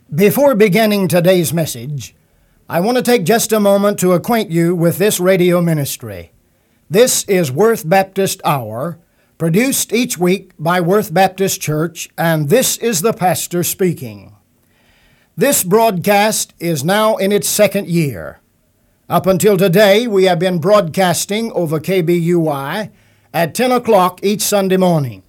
Before beginning today's message, I want to take just a moment to acquaint you with this radio ministry. This is Worth Baptist Hour, produced each week by Worth Baptist Church, and this is the pastor speaking. This broadcast is now in its second year. Up until today, we have been broadcasting over KBUI at 10 o'clock each Sunday morning.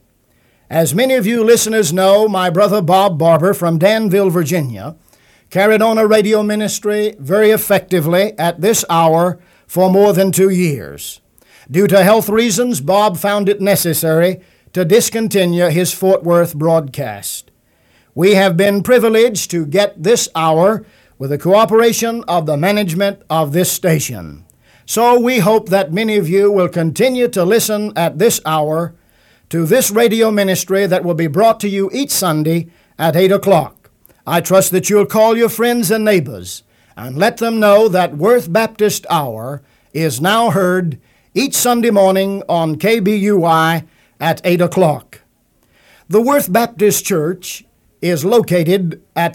As many of you listeners know, my brother Bob Barber from Danville, Virginia, carried on a radio ministry very effectively at this hour for more than 2 years. Due to health reasons, Bob found it necessary to discontinue his Fort Worth broadcast. We have been privileged to get this hour with the cooperation of the management of this station. So we hope that many of you will continue to listen at this hour to this radio ministry that will be brought to you each Sunday at 8 o'clock. I trust that you'll call your friends and neighbors and let them know that Worth Baptist Hour is now heard each Sunday morning on KBUI at 8 o'clock. The Worth Baptist Church is located at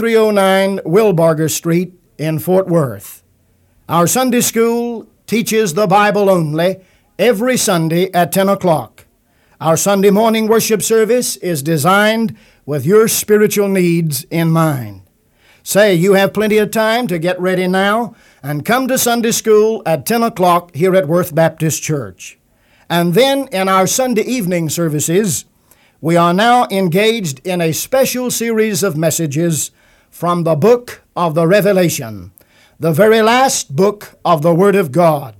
3309 Wilbarger Street in Fort Worth. Our Sunday school teaches the Bible only every Sunday at 10 o'clock. Our Sunday morning worship service is designed with your spiritual needs in mind. Say, you have plenty of time to get ready now and come to Sunday school at 10 o'clock here at Worth Baptist Church. And then in our Sunday evening services, we are now engaged in a special series of messages from the book of the Revelation, the very last book of the Word of God.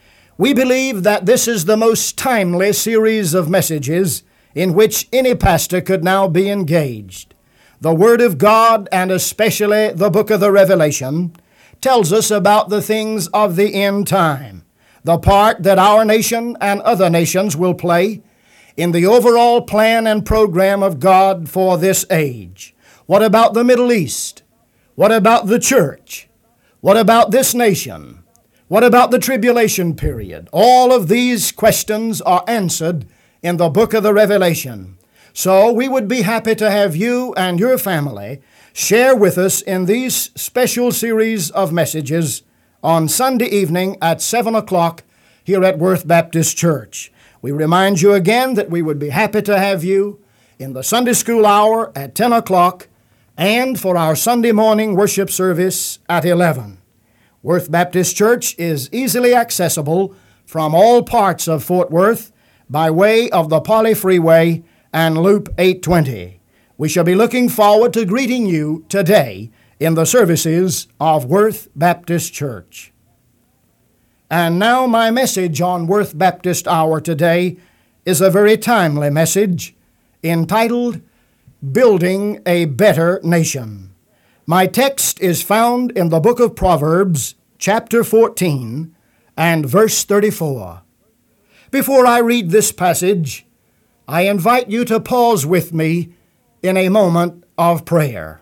We believe that this is the most timely series of messages in which any pastor could now be engaged. The Word of God, and especially the book of the Revelation, tells us about the things of the end time, the part that our nation and other nations will play in the overall plan and program of God for this age. What about the Middle East? What about the church? What about this nation? What about the tribulation period? All of these questions are answered in the book of the Revelation. So we would be happy to have you and your family share with us in these special series of messages on Sunday evening at 7 o'clock here at Worth Baptist Church. We remind you again that we would be happy to have you in the Sunday school hour at 10 o'clock and for our Sunday morning worship service at 11. Worth Baptist Church is easily accessible from all parts of Fort Worth by way of the Poly Freeway and Loop 820. We shall be looking forward to greeting you today in the services of Worth Baptist Church. And now my message on Worth Baptist Hour today is a very timely message entitled, Building a Better Nation. My text is found in the book of Proverbs, chapter 14, and verse 34. Before I read this passage, I invite you to pause with me in a moment of prayer.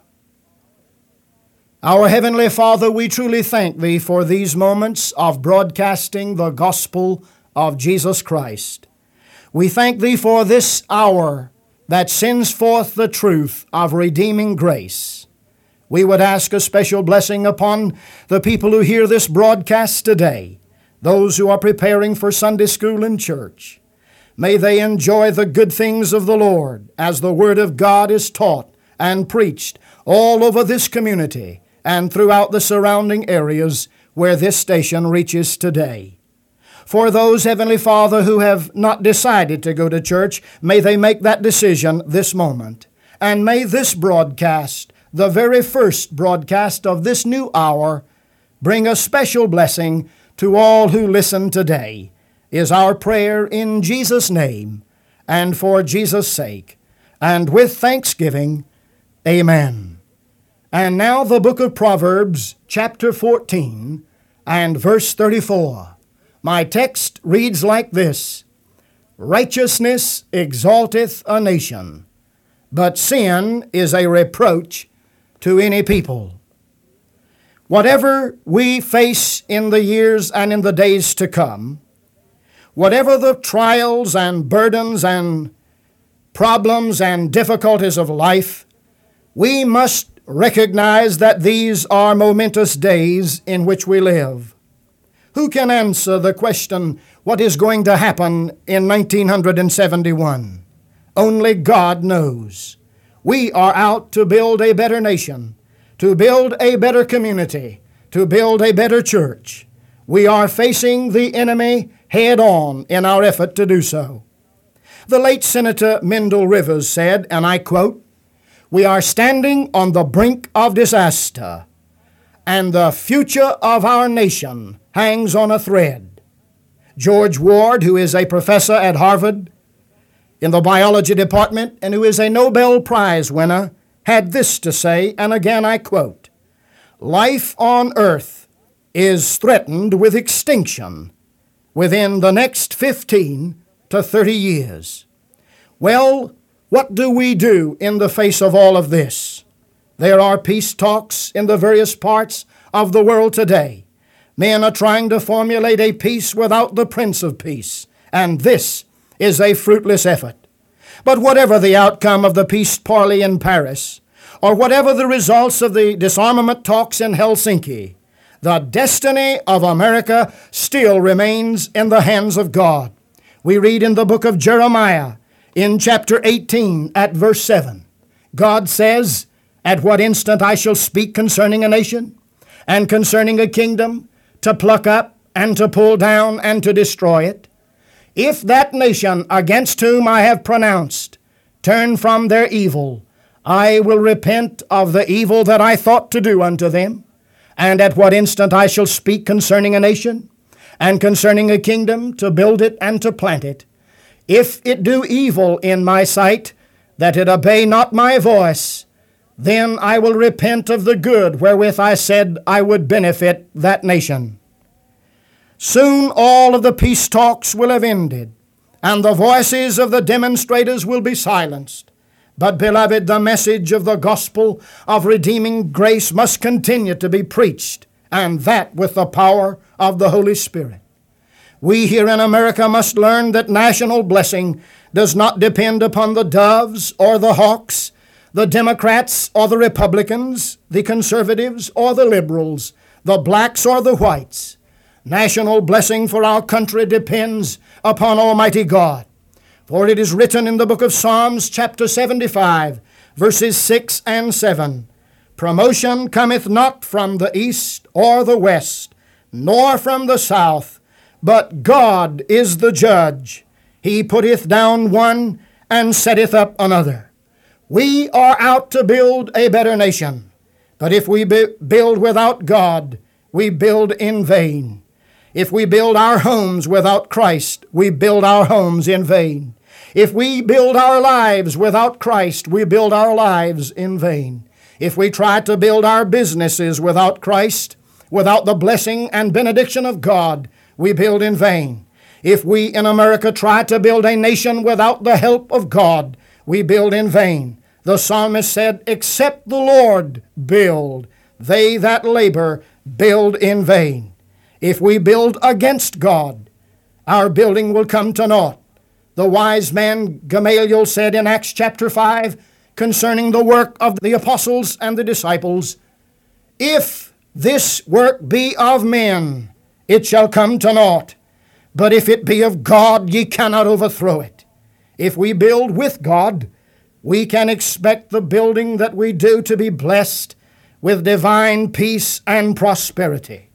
Our Heavenly Father, we truly thank Thee for these moments of broadcasting the gospel of Jesus Christ. We thank Thee for this hour that sends forth the truth of redeeming grace. We would ask a special blessing upon the people who hear this broadcast today, those who are preparing for Sunday school and church. May they enjoy the good things of the Lord as the Word of God is taught and preached all over this community and throughout the surrounding areas where this station reaches today. For those, Heavenly Father, who have not decided to go to church, may they make that decision this moment. And may this broadcast, the very first broadcast of this new hour, bring a special blessing to all who listen today, is our prayer in Jesus' name and for Jesus' sake. And with thanksgiving, amen. And now the book of Proverbs, chapter 14, and verse 34. My text reads like this: Righteousness exalteth a nation, but sin is a reproach to any people. Whatever we face in the years and in the days to come, whatever the trials and burdens and problems and difficulties of life, we must recognize that these are momentous days in which we live. Who can answer the question, what is going to happen in 1971? Only God knows. We are out to build a better nation, to build a better community, to build a better church. We are facing the enemy head on in our effort to do so. The late Senator Mendel Rivers said, and I quote, "We are standing on the brink of disaster, and the future of our nation hangs on a thread." George Ward, who is a professor at Harvard in the biology department and who is a Nobel Prize winner, had this to say, and again I quote, "Life on earth is threatened with extinction within the next 15 to 30 years. Well, what do we do in the face of all of this? There are peace talks in the various parts of the world today. Men are trying to formulate a peace without the Prince of Peace, and this is a fruitless effort. But whatever the outcome of the peace parley in Paris, or whatever the results of the disarmament talks in Helsinki, the destiny of America still remains in the hands of God. We read in the book of Jeremiah, in chapter 18 at verse 7, God says, "At what instant I shall speak concerning a nation, and concerning a kingdom, to pluck up, and to pull down, and to destroy it. If that nation against whom I have pronounced turn from their evil, I will repent of the evil that I thought to do unto them. And at what instant I shall speak concerning a nation, and concerning a kingdom, to build it and to plant it. If it do evil in my sight, that it obey not my voice, then I will repent of the good wherewith I said I would benefit that nation." Soon all of the peace talks will have ended, and the voices of the demonstrators will be silenced. But, beloved, the message of the gospel of redeeming grace must continue to be preached, and that with the power of the Holy Spirit. We here in America must learn that national blessing does not depend upon the doves or the hawks, the Democrats or the Republicans, the conservatives or the liberals, the blacks or the whites. National blessing for our country depends upon Almighty God. For it is written in the book of Psalms, chapter 75, verses 6 and 7, "Promotion cometh not from the east or the west, nor from the south, but God is the judge. He putteth down one and setteth up another." We are out to build a better nation, but if we build without God, we build in vain. If we build our homes without Christ, we build our homes in vain. If we build our lives without Christ, we build our lives in vain. If we try to build our businesses without Christ, without the blessing and benediction of God, we build in vain. If we in America try to build a nation without the help of God, we build in vain. The psalmist said, "Except the Lord build, they that labor build in vain." If we build against God, our building will come to naught. The wise man Gamaliel said in Acts chapter 5 concerning the work of the apostles and the disciples, "If this work be of men, it shall come to naught. But if it be of God, ye cannot overthrow it." If we build with God, we can expect the building that we do to be blessed with divine peace and prosperity.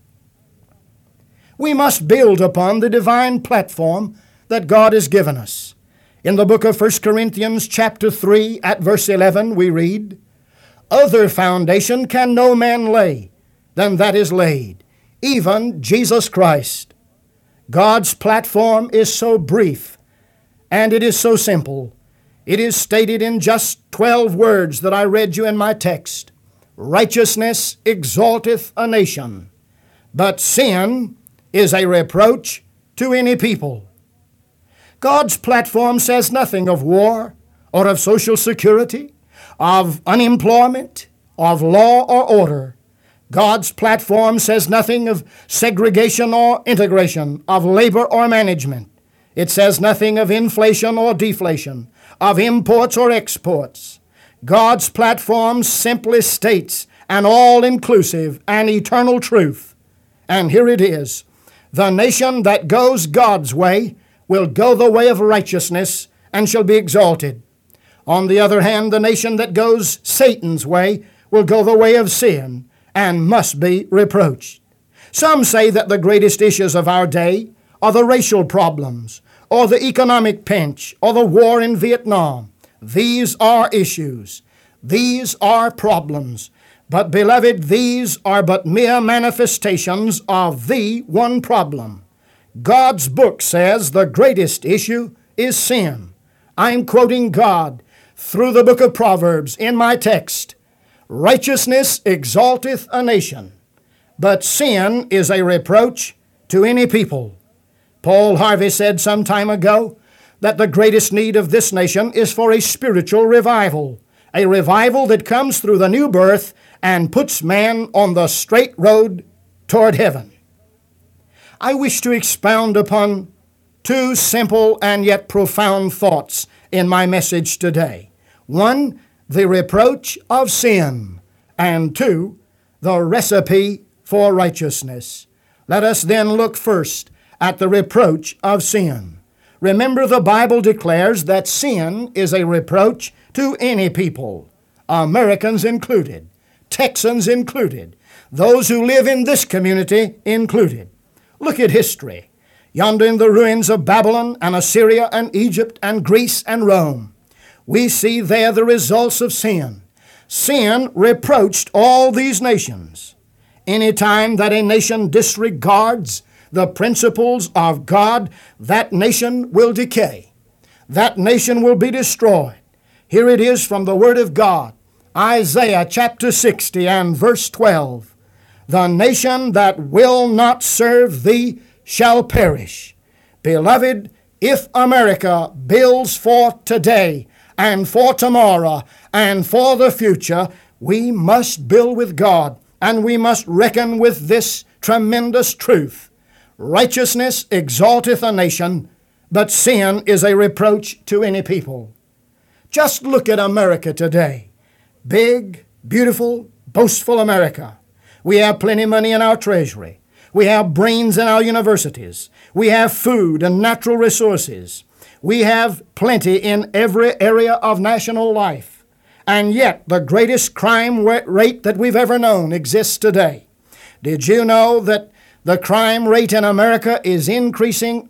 We must build upon the divine platform that God has given us. In the book of 1 Corinthians chapter 3 at verse 11 we read, "Other foundation can no man lay than that is laid, even Jesus Christ." God's platform is so brief and it is so simple. It is stated in just 12 words that I read you in my text. "Righteousness exalteth a nation, but sin is a reproach to any people." God's platform says nothing of war or of social security, of unemployment, of law or order. God's platform says nothing of segregation or integration, of labor or management. It says nothing of inflation or deflation, of imports or exports. God's platform simply states an all-inclusive and eternal truth. And here it is. The nation that goes God's way will go the way of righteousness and shall be exalted. On the other hand, the nation that goes Satan's way will go the way of sin and must be reproached. Some say that the greatest issues of our day are the racial problems, or the economic pinch, or the war in Vietnam. These are issues. These are problems. But, beloved, these are but mere manifestations of the one problem. God's book says the greatest issue is sin. I'm quoting God through the book of Proverbs in my text. Righteousness exalteth a nation, but sin is a reproach to any people. Paul Harvey said some time ago that the greatest need of this nation is for a spiritual revival, a revival that comes through the new birth and puts man on the straight road toward heaven. I wish to expound upon two simple and yet profound thoughts in my message today. One, the reproach of sin, and two, the recipe for righteousness. Let us then look first at the reproach of sin. Remember, the Bible declares that sin is a reproach to any people, Americans included, Texans included, those who live in this community included. Look at history. Yonder in the ruins of Babylon and Assyria and Egypt and Greece and Rome, we see there the results of sin. Sin reproached all these nations. Any time that a nation disregards the principles of God, that nation will decay. That nation will be destroyed. Here it is from the Word of God, Isaiah chapter 60 and verse 12. The nation that will not serve thee shall perish. Beloved, if America builds for today and for tomorrow and for the future, we must build with God, and we must reckon with this tremendous truth. Righteousness exalteth a nation, but sin is a reproach to any people. Just look at America today. Big, beautiful, boastful America. We have plenty of money in our treasury. We have brains in our universities. We have food and natural resources. We have plenty in every area of national life. And yet, the greatest crime rate that we've ever known exists today. Did you know that the crime rate in America is increasing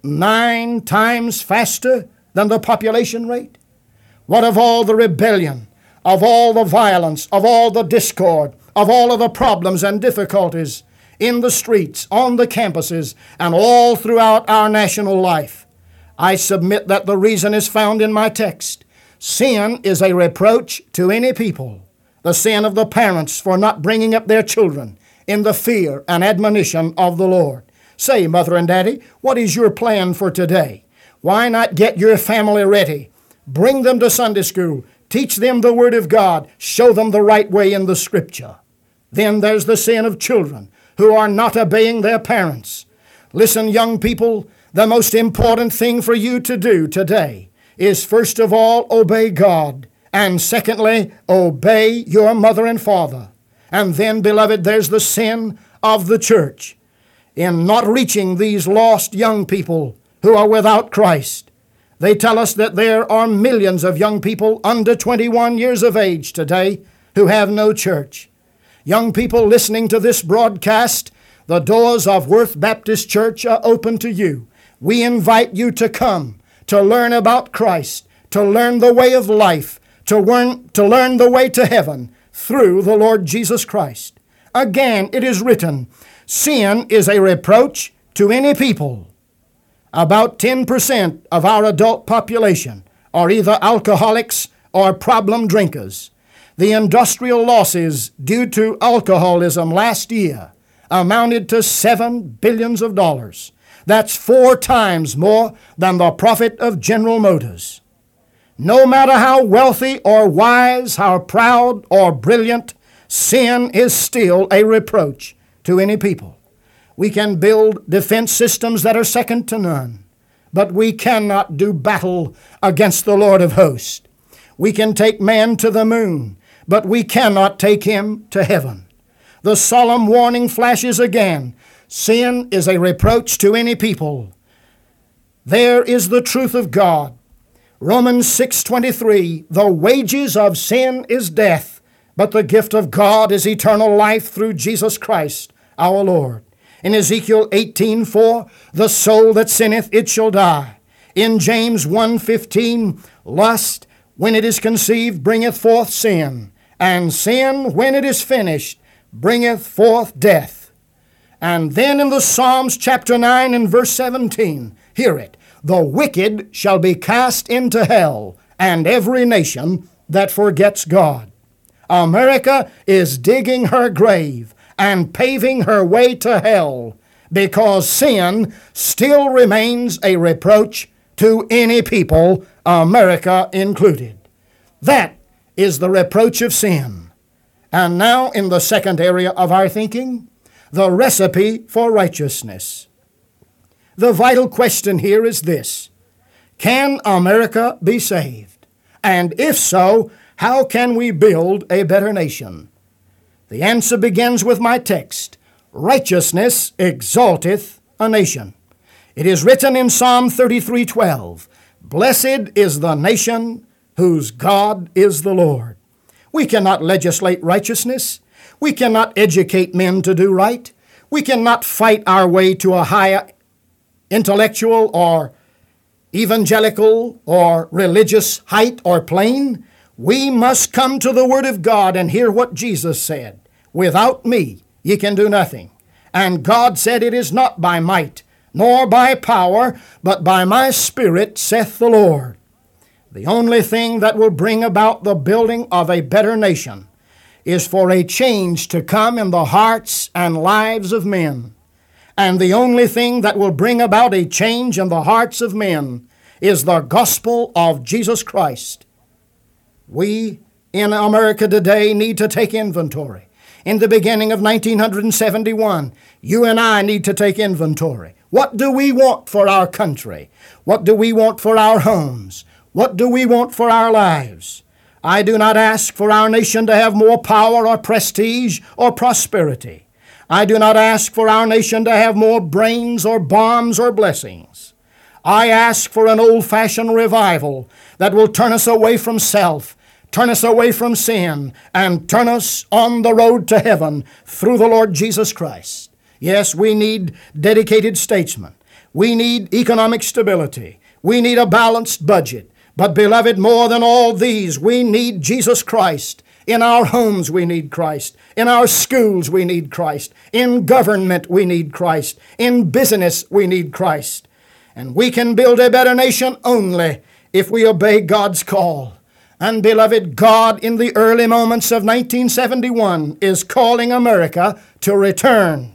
9 times faster than the population rate? What of all the rebellion, of all the violence, of all the discord, of all of the problems and difficulties in the streets, on the campuses, and all throughout our national life? I submit that the reason is found in my text. Sin is a reproach to any people. The sin of the parents for not bringing up their children in the fear and admonition of the Lord. Say, Mother and Daddy, what is your plan for today? Why not get your family ready? Bring them to Sunday school. Teach them the Word of God. Show them the right way in the Scripture. Then there's the sin of children who are not obeying their parents. Listen, young people, the most important thing for you to do today is first of all obey God, and secondly, obey your mother and father. And then, beloved, there's the sin of the church in not reaching these lost young people who are without Christ. They tell us that there are millions of young people under 21 years of age today who have no church. Young people listening to this broadcast, the doors of Worth Baptist Church are open to you. We invite you to come, to learn about Christ, to learn the way of life, to learn the way to heaven through the Lord Jesus Christ. Again, it is written, sin is a reproach to any people. About 10% of our adult population are either alcoholics or problem drinkers. The industrial losses due to alcoholism last year amounted to $7 billion. That's 4 times more than the profit of General Motors. No matter how wealthy or wise, how proud or brilliant, sin is still a reproach to any people. We can build defense systems that are second to none, but we cannot do battle against the Lord of hosts. We can take man to the moon, but we cannot take him to heaven. The solemn warning flashes again. Sin is a reproach to any people. There is the truth of God. Romans 6:23, the wages of sin is death, but the gift of God is eternal life through Jesus Christ our Lord. In Ezekiel 18:4, the soul that sinneth, it shall die. In James 1:15, lust, when it is conceived, bringeth forth sin, and sin, when it is finished, bringeth forth death. And then in the Psalms chapter 9 and verse 17, hear it, the wicked shall be cast into hell, and every nation that forgets God. America is digging her grave and paving her way to hell because sin still remains a reproach to any people, America included. That is the reproach of sin. And now in the second area of our thinking, the recipe for righteousness. The vital question here is this: can America be saved? And if so, how can we build a better nation? The answer begins with my text. Righteousness exalteth a nation. It is written in Psalm 33:12, blessed is the nation whose God is the Lord. We cannot legislate righteousness. We cannot educate men to do right. We cannot fight our way to a higher intellectual or evangelical or religious height or plane. We must come to the Word of God and hear what Jesus said. Without me, ye can do nothing. And God said, it is not by might, nor by power, but by my Spirit, saith the Lord. The only thing that will bring about the building of a better nation is for a change to come in the hearts and lives of men. And the only thing that will bring about a change in the hearts of men is the gospel of Jesus Christ. We in America today need to take inventory. In the beginning of 1971, you and I need to take inventory. What do we want for our country? What do we want for our homes? What do we want for our lives? I do not ask for our nation to have more power or prestige or prosperity. I do not ask for our nation to have more brains or bombs or blessings. I ask for an old-fashioned revival that will turn us away from self, turn us away from sin, and turn us on the road to heaven through the Lord Jesus Christ. Yes, we need dedicated statesmen. We need economic stability. We need a balanced budget. But beloved, more than all these, we need Jesus Christ. In our homes we need Christ. In our schools we need Christ. In government we need Christ. In business we need Christ. And we can build a better nation only if we obey God's call. And beloved, God in the early moments of 1971 is calling America to return.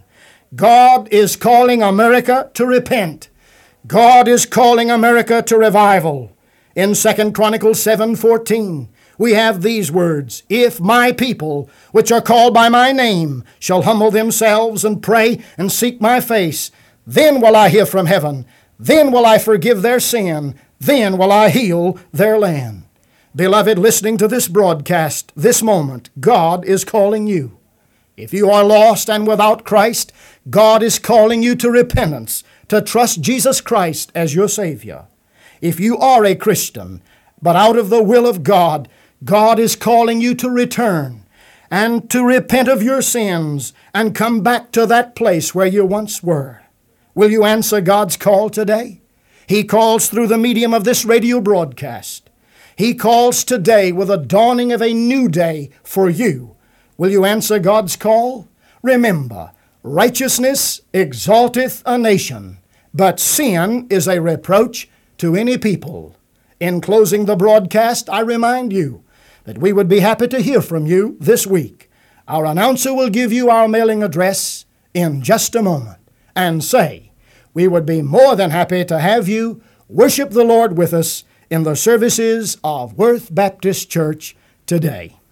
God is calling America to repent. God is calling America to revival. In 2 Chronicles 7:14, we have these words, if my people, which are called by my name, shall humble themselves and pray and seek my face, then will I hear from heaven, then will I forgive their sin, then will I heal their land. Beloved, listening to this broadcast, this moment, God is calling you. If you are lost and without Christ, God is calling you to repentance, to trust Jesus Christ as your Savior. If you are a Christian, but out of the will of God, God is calling you to return and to repent of your sins and come back to that place where you once were. Will you answer God's call today? He calls through the medium of this radio broadcast. He calls today with the dawning of a new day for you. Will you answer God's call? Remember, righteousness exalteth a nation, but sin is a reproach to any people. In closing the broadcast, I remind you that we would be happy to hear from you this week. Our announcer will give you our mailing address in just a moment and say, we would be more than happy to have you worship the Lord with us in the services of Worth Baptist Church today.